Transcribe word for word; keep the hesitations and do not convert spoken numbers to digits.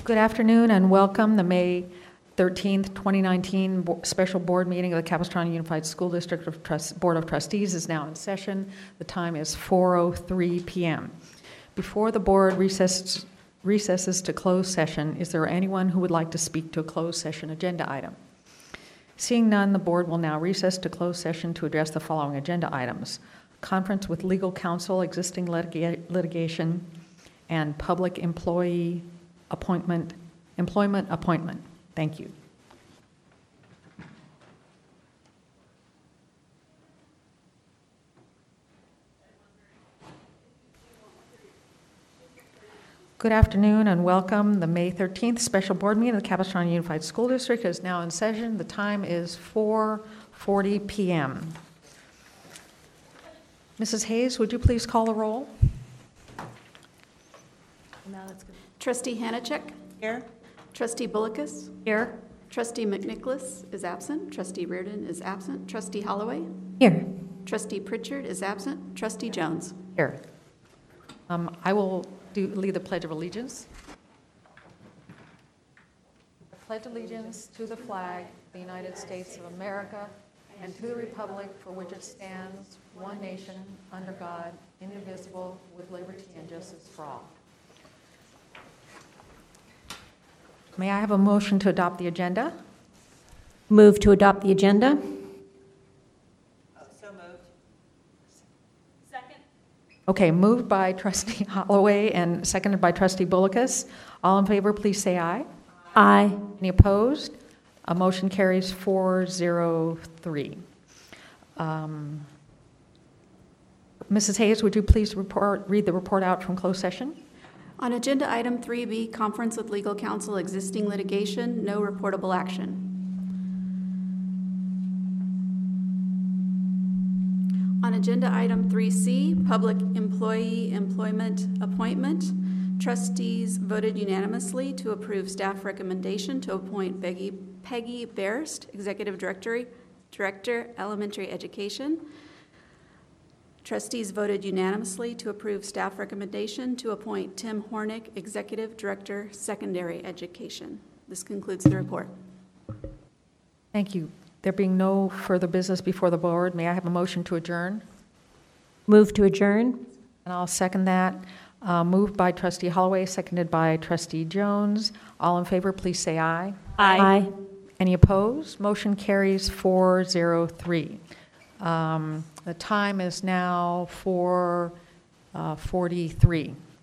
Good afternoon and welcome. The May thirteenth, twenty nineteen bo- special board meeting of the Capistrano Unified School District of Trust- Board of Trustees is now in session. The time is four oh three p m Before the board recesses, recesses to closed session, is there anyone who would like to speak to a closed session agenda item? Seeing none, the board will now recess to closed session to address the following agenda items: conference with legal counsel, existing litiga- litigation, and public employee appointment, employment appointment. Thank you. Good afternoon and welcome. The May thirteenth special board meeting of the Capistrano Unified School District is now in session. The time is four forty p m Missus Hayes, would you please call the roll? Now that's good. Trustee Hanachek. Here. Trustee Bullicus. Here. Trustee McNicholas is absent. Trustee Reardon is absent. Trustee Holloway. Here. Trustee Pritchard is absent. Trustee Jones. Here. Um, I will do, lead the Pledge of Allegiance. I pledge allegiance to the flag of the United States of America and to the republic for which it stands, one nation, under God, indivisible, with liberty and justice for all. May I have a motion to adopt the agenda? Move to adopt the agenda. So moved. Second. Okay, moved by Trustee Holloway and seconded by Trustee Bullicus. All in favor, please say aye. Aye. Any opposed? A motion carries four zero three. Um, Missus Hayes, would you please report, read the report out from closed session? On agenda item three B, conference with legal counsel, existing litigation, no reportable action. On agenda item three C, public employee employment appointment, trustees voted unanimously to approve staff recommendation to appoint Peggy, Peggy Berst, Executive Director, Director, Elementary Education. Trustees voted unanimously to approve staff recommendation to appoint Tim Hornick, Executive Director, Secondary Education. This concludes the report. Thank you. There being no further business before the board, may I have a motion to adjourn? Move to adjourn. And I'll second that. Uh, moved by Trustee Holloway, seconded by Trustee Jones. All in favor, please say aye. Aye. Any opposed? Motion carries four zero three. Um, the time is now four forty-three.